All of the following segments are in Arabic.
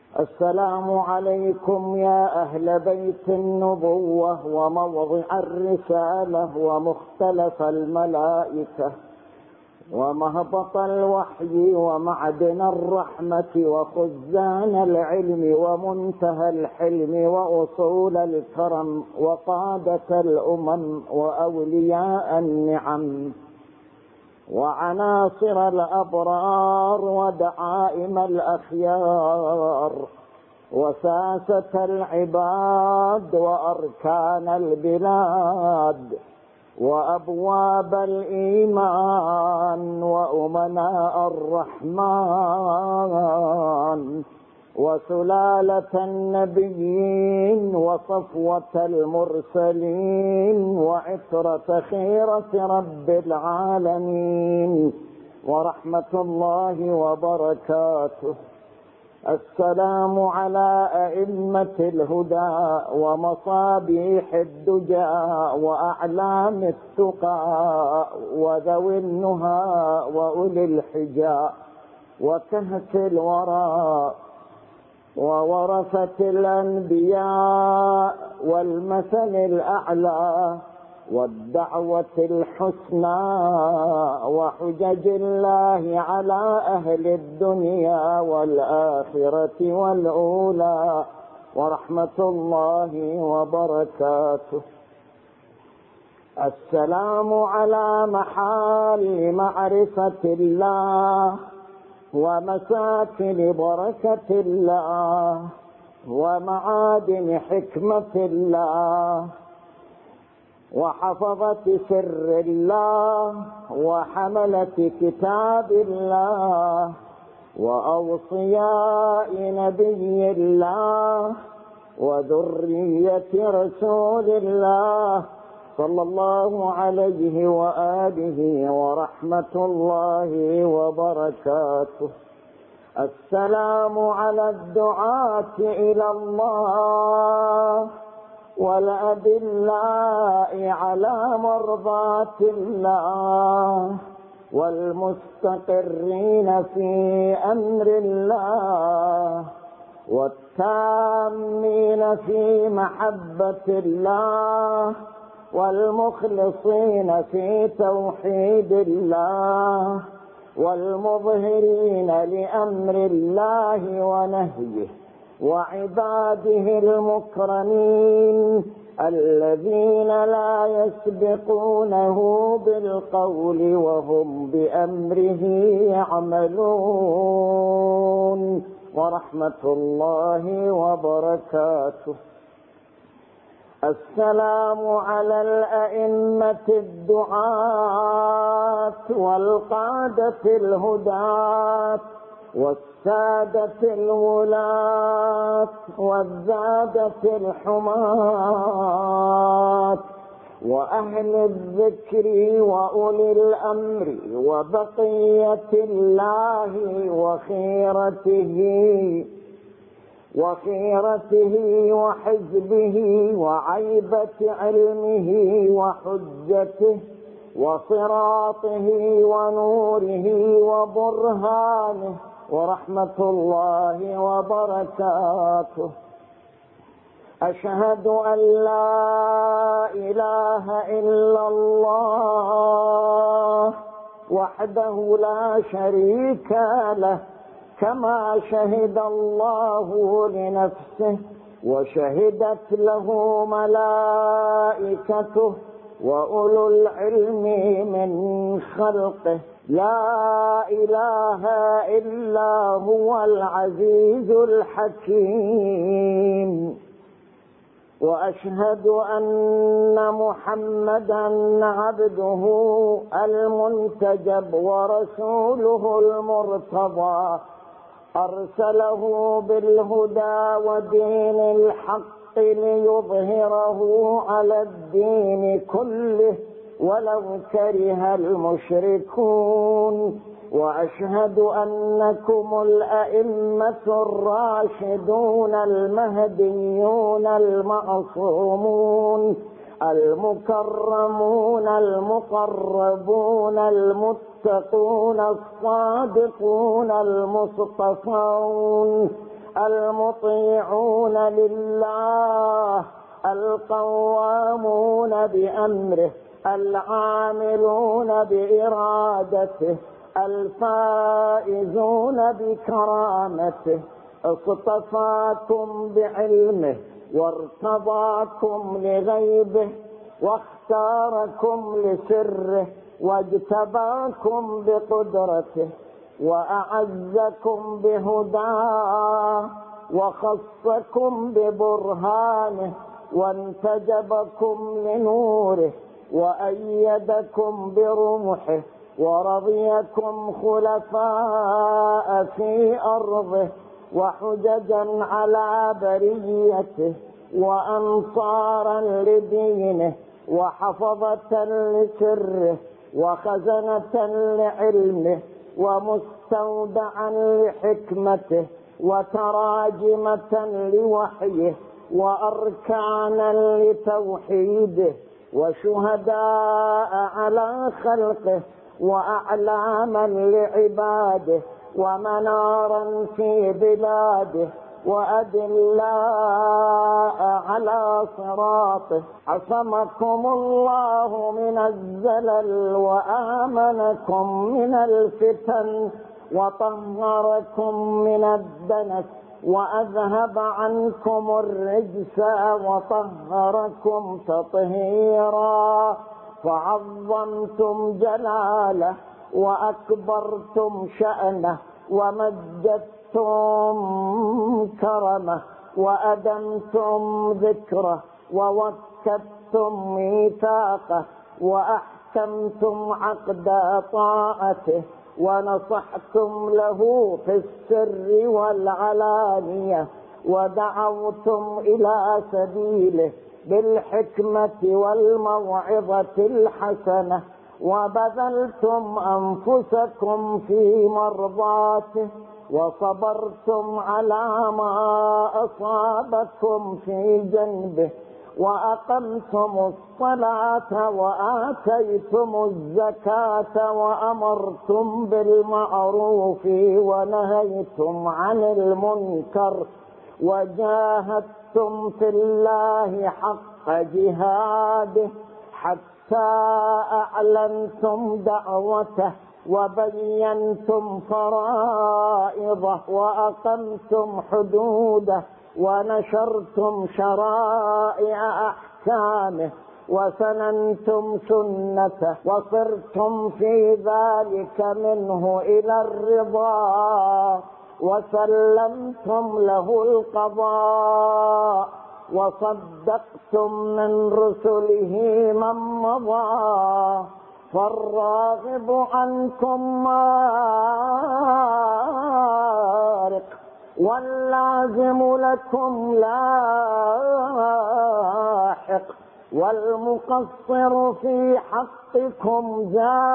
السلام عليكم يا أهل بيت النبوة وموضع الرسالة ومختلف الملائكة ومهبط الوحي ومعدن الرحمة وخزان العلم ومنتهى الحلم وأصول الكرم وقادة الأمم وأولياء النعم وعناصر الأبرار ودعائم الأخيار وساسة العباد وأركان البلاد وأبواب الإيمان وأمناء الرحمن وسلالة النبيين وصفوة المرسلين وعترة خيرة رب العالمين ورحمة الله وبركاته. السلام على أئمة الهدى ومصابيح الدجى وأعلام التقى وذوي النهى وأولي الحجى وكهف الورى وورثة الأنبياء والمثل الأعلى والدعوة الحسنى وحجج الله على أهل الدنيا والآخرة والأولى ورحمة الله وبركاته. السلام على محال معرفة الله ومساكن بركة الله ومعادن حكمة الله وحفظة سر الله وحملة كتاب الله وأوصياء نبي الله وذرية رسول الله صلى الله عليه وآله ورحمة الله وبركاته. السلام على الدعاة إلى الله والأدلاء على مرضاة الله والمستقرين في أمر الله والتامين في محبة الله والمخلصين في توحيد الله والمظهرين لأمر الله ونهيه وعباده المكرمين الذين لا يسبقونه بالقول وهم بأمره يعملون ورحمة الله وبركاته. السلام على الأئمة الدعاة والقادة الهداة والسادة الولاة والزادة الحماة وأهل الذكر وأولي الأمر وبقية الله وخيرته وحزبه وعيبة علمه وحجته وصراطه ونوره وبرهانه ورحمة الله وبركاته. أشهد أن لا إله إلا الله وحده لا شريك له كما شهد الله لنفسه وشهدت له ملائكته وأولو العلم من خلقه لا إله إلا هو العزيز الحكيم. وأشهد أن محمدا عبده المنتجب ورسوله المرتضى أرسله بالهدى ودين الحق ليظهره على الدين كله ولو كره المشركون. وأشهد أنكم الأئمة الراشدون المهديون المعصومون المكرمون المقربون المتقون الصادقون المصطفون المطيعون لله القوامون بأمره العاملون بإرادته الفائزون بكرامته. اصطفاكم بعلمه وارتضاكم لغيبه واختاركم لسره واجتباكم بقدرته وأعزكم بهداه وخصكم ببرهانه وانتجبكم لنوره وأيدكم برمحه ورضيكم خلفاء في أرضه وحججا على بريته وأنصارا لدينه وحفظة لسره وخزنة لعلمه ومستودعا لحكمته وتراجمة لوحيه وأركانا لتوحيده وشهداء على خلقه وأعلاما لعباده ومنارا في بلاده وأدلاء على صراطه. عصمكم الله من الزلل وآمنكم من الفتن وطهركم من الدنس وأذهب عنكم الرجس وطهركم تطهيرا. فعظمتم جلاله وأكبرتم شأنه ومجدتم كرمه وأدمتم ذكره ووكدتم ميثاقه وأحكمتم عقد طاعته ونصحتم له في السر والعلانية ودعوتم إلى سبيله بالحكمة والموعظة الحسنة وبذلتم أنفسكم في مرضاته وصبرتم على ما أصابكم في جنبه وأقمتم الصلاة وآتيتم الزكاة وأمرتم بالمعروف ونهيتم عن المنكر وجاهدتم في الله حق جهاده حتى أعلنتم دعوته وبينتم فرائضه وأقمتم حدوده ونشرتم شرائع أحكامه وسننتم سنته وصرتم في ذلك منه إلى الرضا وسلمتم له القضاء وصدقتم من رسله من مضى. فالراغب عنكم مارق واللازم لكم لاحق والمقصر في حقكم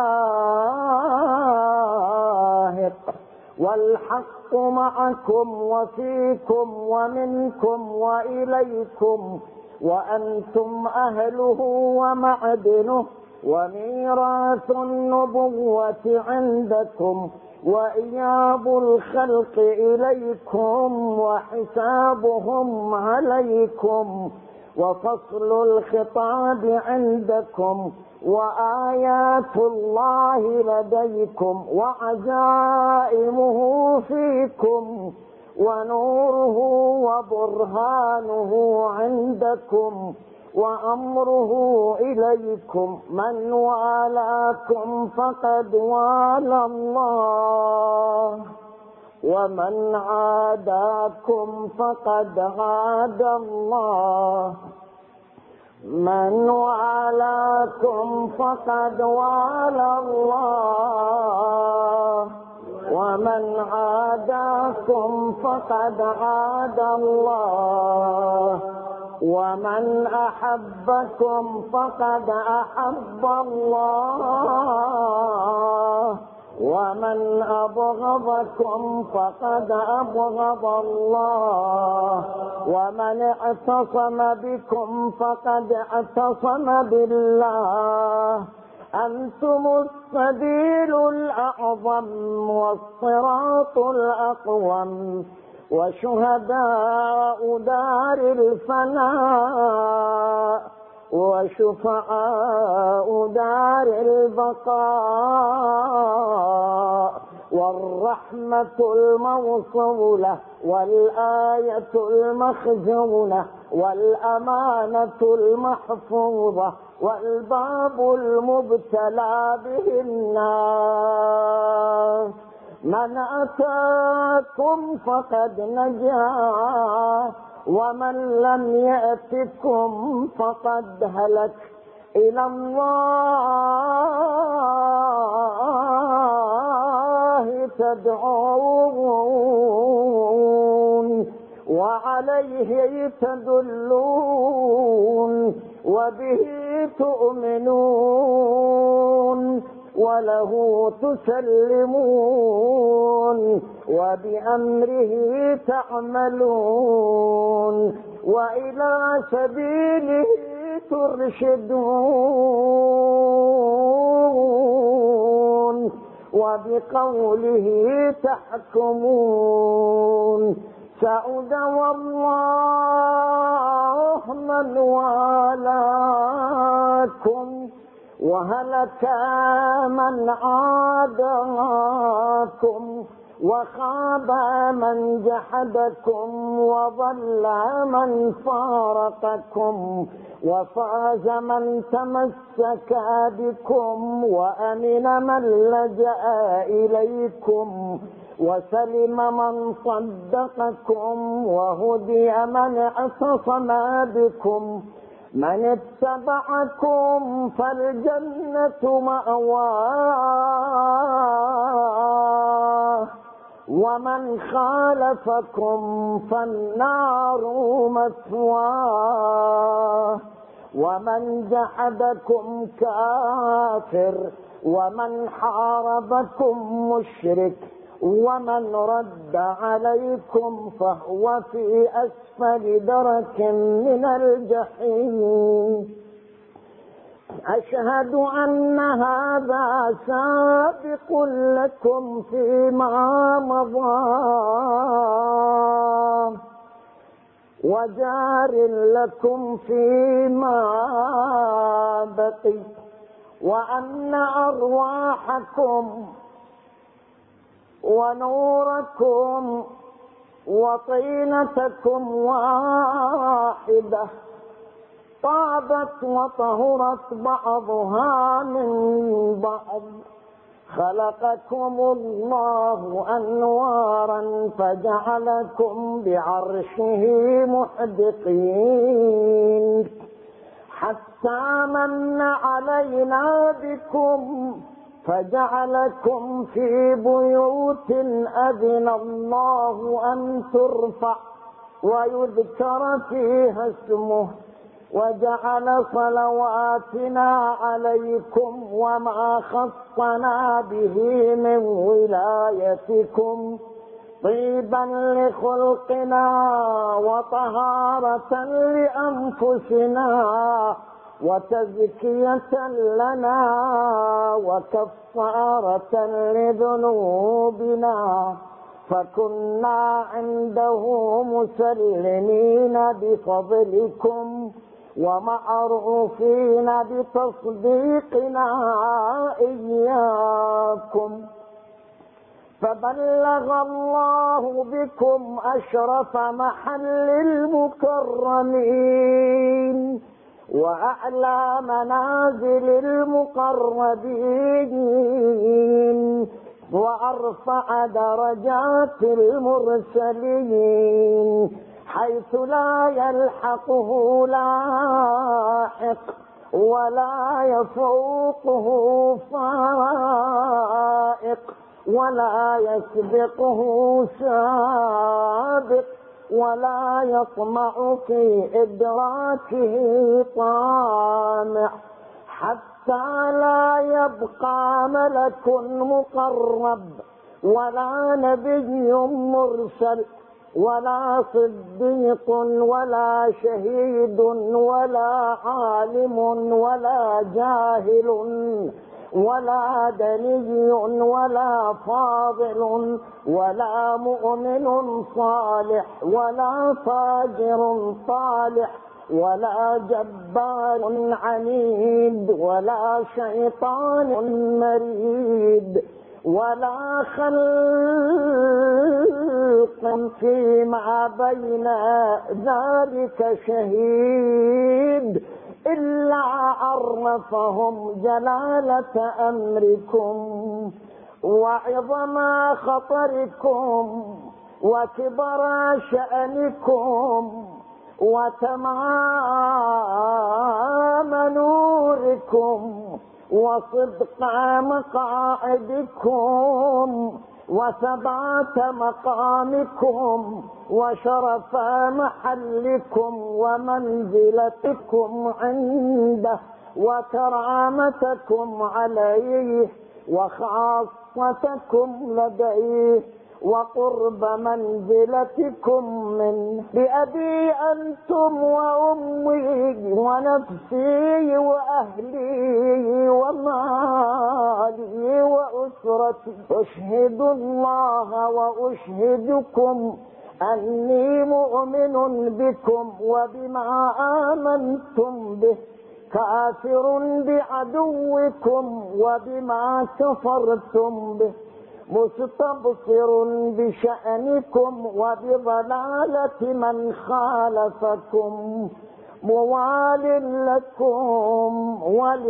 زاهق والحق معكم وفيكم ومنكم وإليكم وأنتم أهله ومعدنه وميراث النبوة عندكم وإياب الخلق إليكم وحسابهم عليكم وفصل الخطاب عندكم وآيات الله لديكم وعزائمه فيكم ونوره وبرهانه عندكم وأمره إليكم. من والاكم فقد والى الله ومن عاداكم فقد عادى الله. من والاكم فقد والى الله ومن عاداكم فقد عادى الله ومن أحبكم فقد أحب الله ومن أبغضكم فقد أبغض الله ومن اعتصم بكم فقد اعتصم بالله. أنتم السبيل الأعظم والصراط الأقوم وشهداء دار الفناء وشفعاء دار البقاء، والرحمة الموصولة والآية المخزونة والأمانة المحفوظة والباب المبتلى به الناس. من أتاكم فقد نجا، ومن لم يأتكم فقد هلك. إلى الله تدعون وعليه تدلون وبه تؤمنون وله تسلمون وبأمره تعملون وإلى سبيله ترشدون وبقوله تحكمون. سعد والله من والاكم وهلك من عاداكم وخاب من جحدكم وضل من فارقكم وفاز من تمسك بكم وأمن من لجأ إليكم وسلم من صدقكم وهدي من اعتصم بكم. من اتبعكم فالجنة مأواه ومن خالفكم فالنار مثواه. ومن جحدكم كافر ومن حاربكم مشرك ومن رد عليكم فهو في أسفل درك من الجحيم. أشهد أن هذا سابق لكم فيما مضى وجار لكم فيما بقي، وأن أرواحكم ونوركم وطينتكم واحدة، طابت وطهرت بعضها من بعض. خلقكم الله أنوارا فجعلكم بعرشه محدقين حتى من علينا بكم فجعلكم في بيوت أذن الله أن ترفع ويذكر فيها اسمه، وجعل صلواتنا عليكم وما خصنا به من ولايتكم طيبا لخلقنا وطهارة لأنفسنا وتزكية لنا وكفارة لذنوبنا، فكنا عنده مسلمين بفضلكم ومعروفين بتصديقنا إياكم. فبلغ الله بكم أشرف محل المكرمين وأعلى منازل المقربين وأرفع درجات المرسلين حيث لا يلحقه لاحق ولا يفوقه فائق ولا يسبقه سابق ولا يطمع في إدراكه طامع، حتى لا يبقى ملك مقرب ولا نبي مرسل ولا صديق ولا شهيد ولا عالم ولا جاهل ولا دني ولا فاضل ولا مؤمن صالح ولا فاجر صالح ولا جبار عنيد ولا شيطان مريد ولا خلق فيما بين ذلك شهيد إلا عرفهم جلالة أمركم وعظم خطركم وكبر شأنكم وتمام نوركم وصدق مقاعدكم وثبات مقامكم وشرف محلكم ومنزلتكم عنده وكرامتكم عليه وخاصتكم لديه وقرب منزلتكم منه بأبي أنتم وأمي ونفسي وأهلي ومالي وأسرتي أشهد الله وأشهدكم أني مؤمن بكم وبما آمنتم به كافر بعدوكم وبما كفرتم به مستبصر بشأنكم وبضلالة من خالفكم موال لكم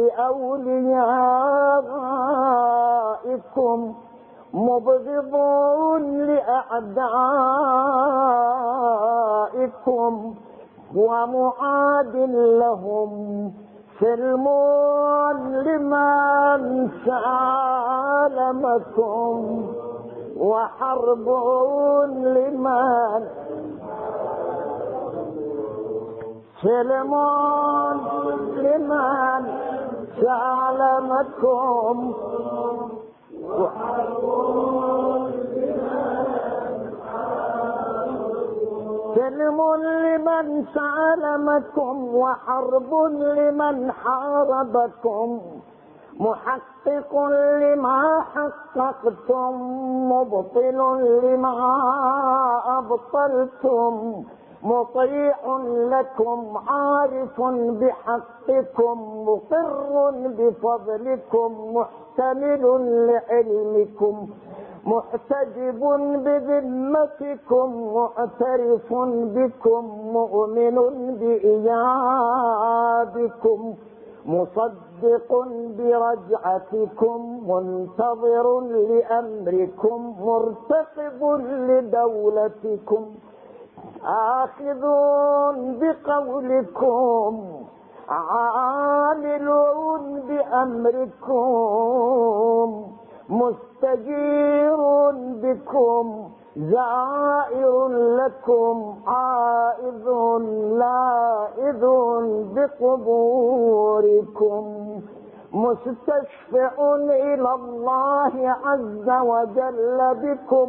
ولأوليائكم مبغض لأعدائكم ومعاد لهم سلم لمن سالمكم وحرب لمن سلم لمن سالمكم وحرب سلم لمن سالمكم وحرب لمن حاربكم محقق لما حققتم مبطل لما أبطلتم مطيع لكم عارف بحقكم مقر بفضلكم محتمل لعلمكم محتجب بذمتكم معترف بكم مؤمن بإيابكم مصدق برجعتكم منتظر لأمركم مرتقب لدولتكم آخذ بقولكم عامل بأمركم مستجير بكم زائر لكم عائذ لائذ بقبوركم مستشفع إلى الله عز وجل بكم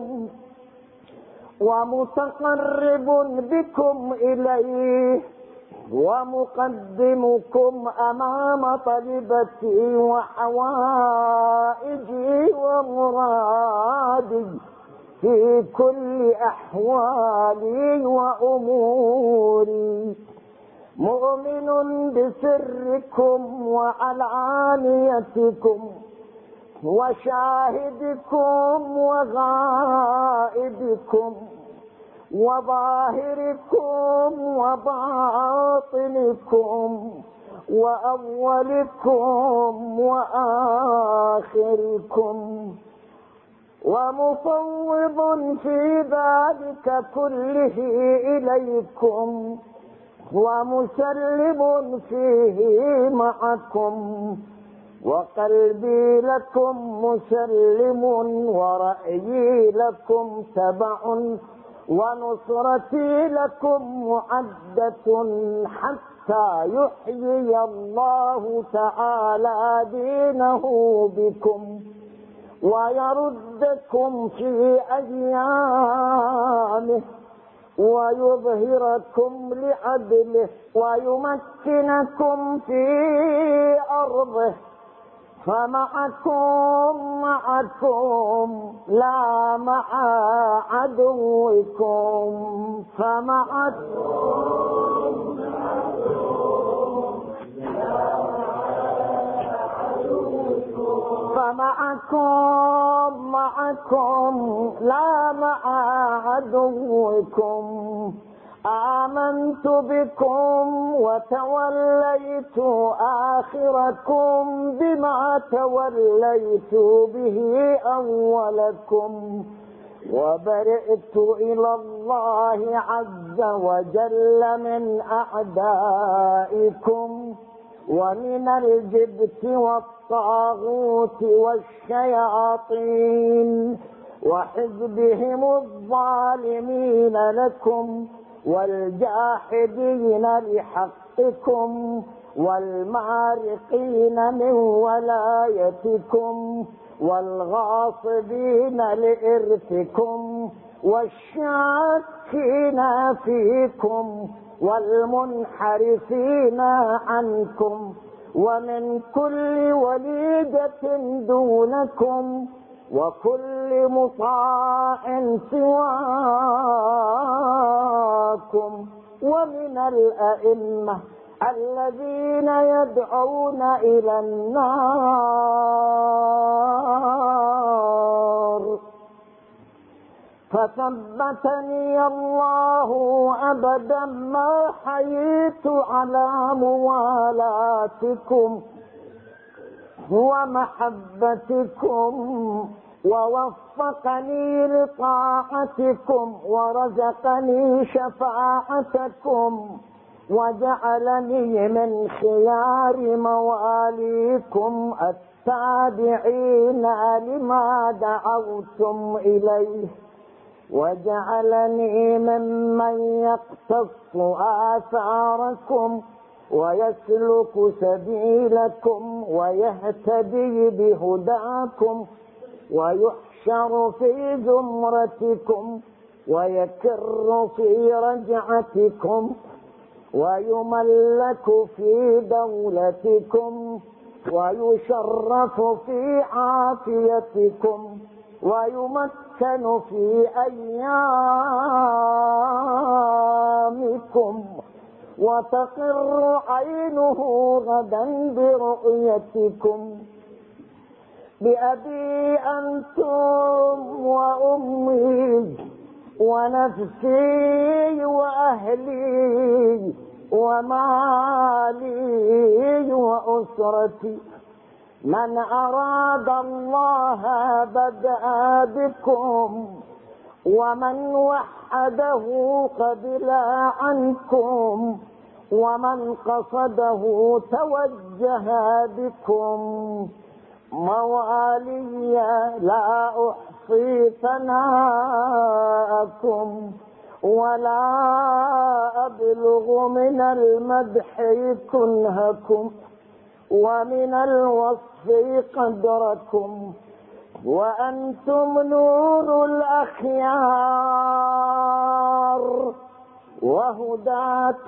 ومتقرب بكم إليه ومقدمكم أمام طلبتي وحوائجي ومرادي في كل أحوالي وأموري مؤمن بسركم وعلانيتكم وشاهدكم وغائبكم وظاهركم وباطنكم وأولكم وآخركم ومفوض في ذلك كله إليكم ومسلم فيه معكم وقلبي لكم مسلم ورأيي لكم تبع ونصرتي لكم معدة حتى يحيي الله تعالى دينه بكم ويردكم في أيامه ويظهركم لعدله ويمكنكم في أرضه معكم لا مع عدوكم فمعكم لا مع عدوكم آمنت بكم وتوليت آخركم بما توليت به أولكم وبرئت إلى الله عز وجل من أعدائكم ومن الجبت والطاغوت والشياطين وحزبهم الظالمين لكم والجاحدين لحقكم والمارقين من ولايتكم والغاصبين لإرثكم والشاكين فيكم والمنحرفين عنكم ومن كل وليدة دونكم وكل مطاع سواكم ومن الأئمة الذين يدعون إلى النار فثبتني الله أبدا ما حييت على موالاتكم ومحبتكم ووفقني لطاعتكم ورزقني شفاعتكم وجعلني من خيار مواليكم التابعين لما دعوتم إليه وجعلني ممن يقتص آثاركم ويسلك سبيلكم ويهتدي بهداكم ويحشر في زمرتكم ويكر في رجعتكم ويملك في دولتكم ويشرف في عافيتكم ويمكن في أيامكم وتقر عينه غدا برؤيتكم بأبي أنتم وأمي ونفسي وأهلي ومالي وأسرتي من أراد الله بدأ بكم ومن وحده قبل عنكم ومن قصده توجه بكم موالي لا أحصي ثناءكم ولا أبلغ من المدح كنهكم ومن الوصف قدركم وأنتم نور الأخيار وهداة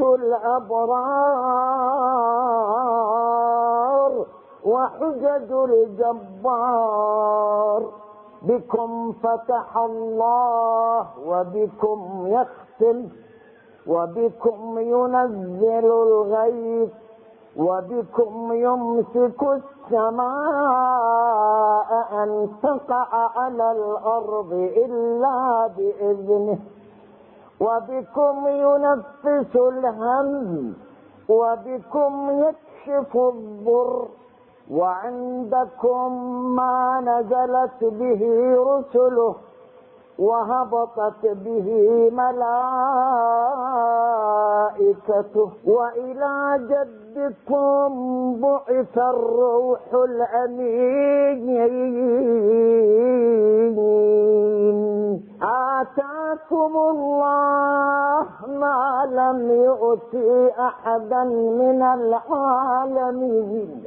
الأبرار وحجج الجبار بكم فتح الله وبكم يختم وبكم ينزل الغيث وبكم يمسك السماء أن تقع على الأرض إلا بإذنه وبكم ينفس الهم وبكم يكشف الضر وعندكم ما نزلت به رسله وهبطت به ملائكته وإلى جدكم بعث الروح الأمين آتاكم الله ما لم يؤت أحدا من العالمين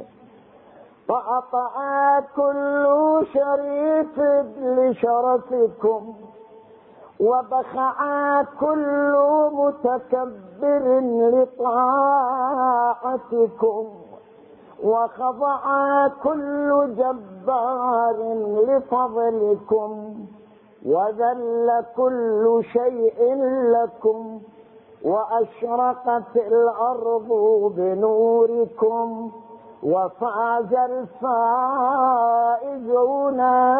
فأطاع كل شريف لشرفكم وبخع كل متكبر لطاعتكم وخضع كل جبار لفضلكم، وذل كل شيء لكم، وأشرقت الأرض بنوركم، وفاز الفائزون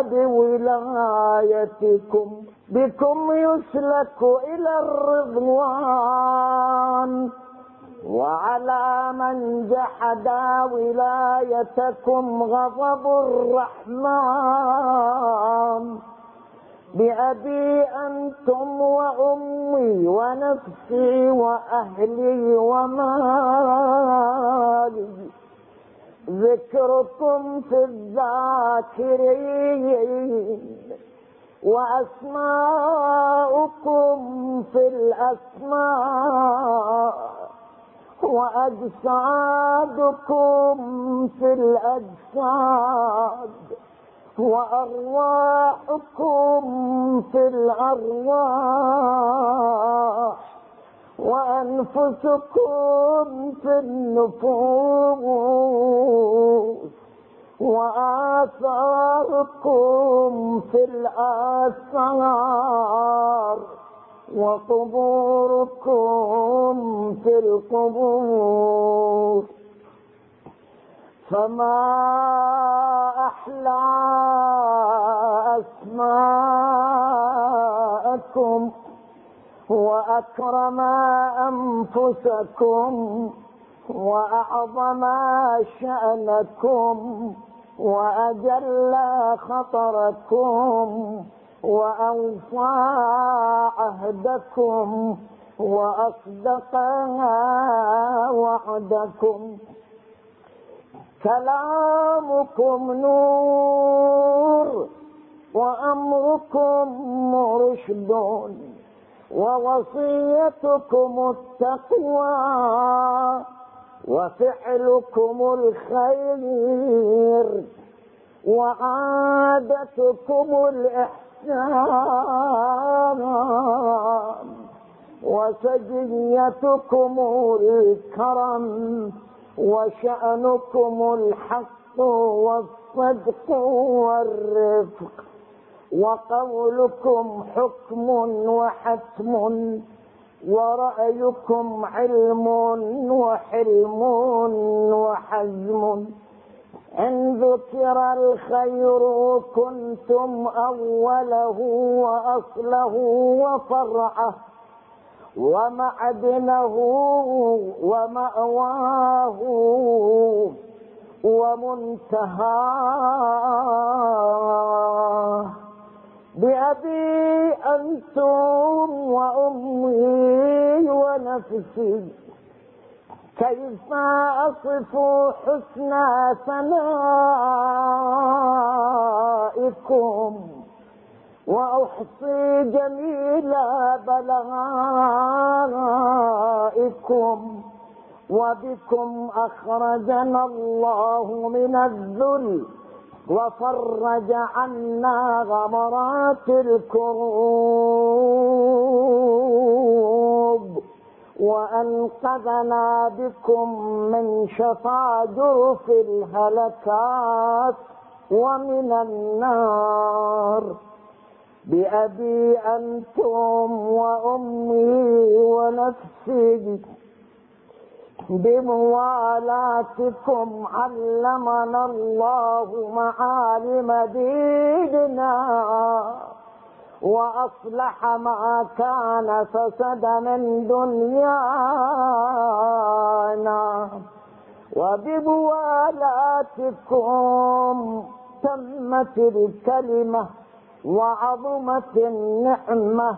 بولايتكم. بكم يسلك إلى الرضوان، وعلى من جحد ولايتكم غضب الرحمن. بأبي أنتم وأمي ونفسي وأهلي ومالي، ذكركم في الذاكرين، وأسماؤكم في الأسماء، وأجسادكم في الأجساد، وأرواحكم في الأرواح، وأنفسكم في النفوس، وآثاركم في الآثار، وقبوركم في القبور. فما أحلى أسماءكم، وأكرم أنفسكم، وأعظم شأنكم، وأجل خطركم، وأوفى عهدكم، وأصدق وعدكم. كلامكم نور، وأمركم رشد، ووصيتكم التقوى، وفعلكم الخير، وعادتكم الإحسان، وسجيتكم الكرم، وشأنكم الحق والصدق والرفق، وقولكم حكم وحتم، ورأيكم علم وحلم وحزم. إن ذكر الخير كنتم أوله وأصله وفرعه، ومعدنه ومأواه ومنتهاه. بأبي أنتم وأمي ونفسي، كيف أصف حسن ثنائكم، وأحصي جميل بلائكم. وبكم أخرجنا الله من الذل، وفرج عنا غمرات الكروب، وأنقذنا بكم من شفا جرف الهلكات ومن النار. بأبي أنتم وأمي ونفسي، بموالاتكم علمنا الله معالم ديننا، وأصلح ما كان فسد من دنيانا. وبموالاتكم تمت الكلمة، وعظمت النعمة،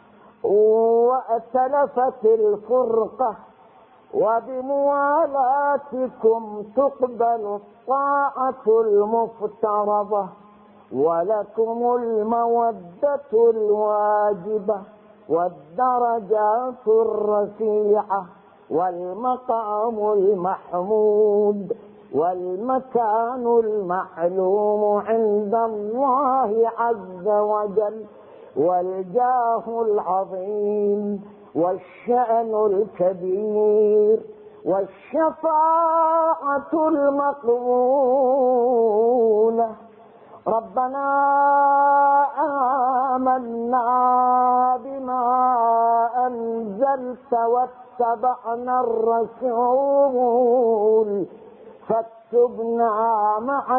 وأتلفت الفرقة. وبموالاتكم تقبل الطاعة المفترضة، ولكم المودة الواجبة، والدرجات الرفيعة، والمقام المحمود، والمكان المعلوم عند الله عز وجل، والجاه العظيم، والشأن الكبير، والشفاعة المقبولة. ربنا آمنا بما أنزلت واتبعنا الرسول فاكتبنا مع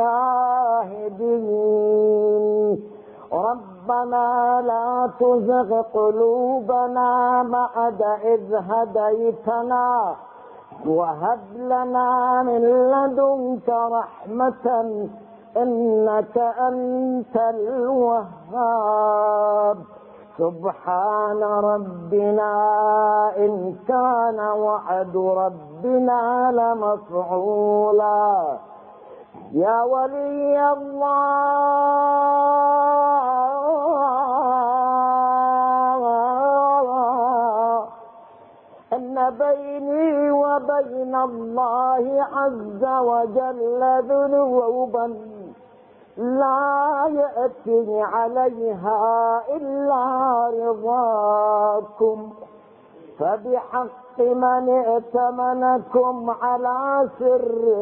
الشاهدين. ربنا لا تزغ قلوبنا بعد إذ هديتنا وهب لنا من لدنك رحمة إنك أنت الوهاب. سبحان ربنا إن كان وعد ربنا لمفعولا. يا ولي الله إن بيني وبين الله عز وجل ذنوبا لا يأتي عليها إلا رضاكم، فبحق من ائتمنكم على سره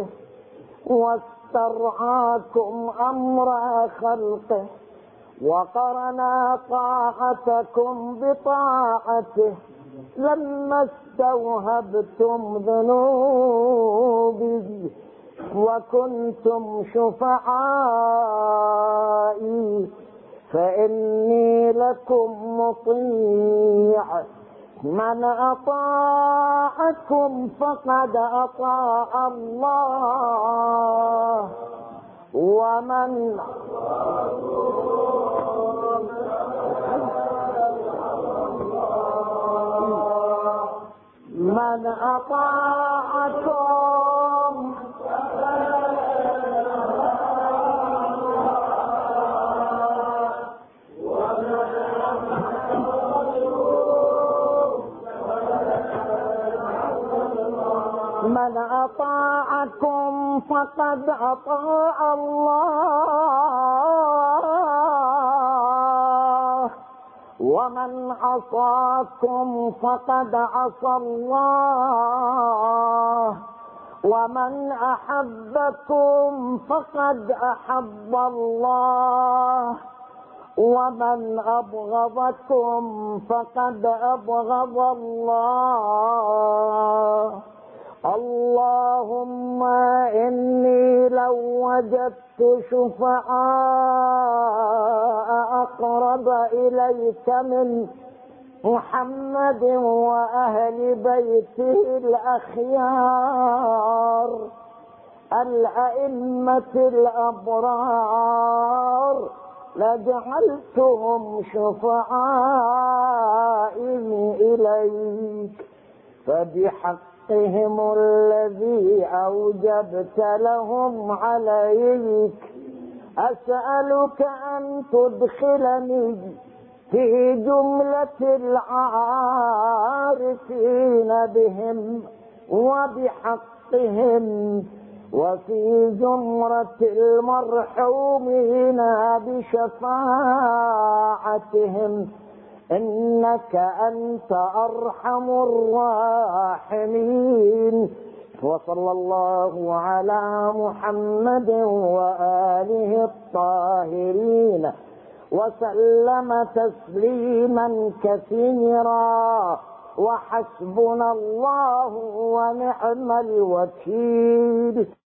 واسترعاكم أمر خلقه وقرنا طاعتكم بطاعته لما استوهبتم ذنوبي وكنتم شفعائي فإني لكم مطيع. من أطاعكم فقد أطاع الله ومن أطاعكم من أطاعكم فقد أطاع الله ومن عصاكم فقد عصى الله ومن أحبكم فقد أحب الله ومن أبغضكم فقد أبغض الله. اللهم إني لو وجدت شفعاء أقرب إليك من محمد وأهل بيته الأخيار الأئمة الأبرار لجعلتهم شفعائي إليك، فبحقهم الذي أوجبت لهم عليك أسألك أن تدخلني في جملة العارفين بهم وبحقهم وفي زمرة المرحومين بشفاعتهم إنك أنت أرحم الراحمين. وصلى الله على محمد وآله الطاهرين وسلم تسليما كثيرا وحسبنا الله ونعم الوكيل.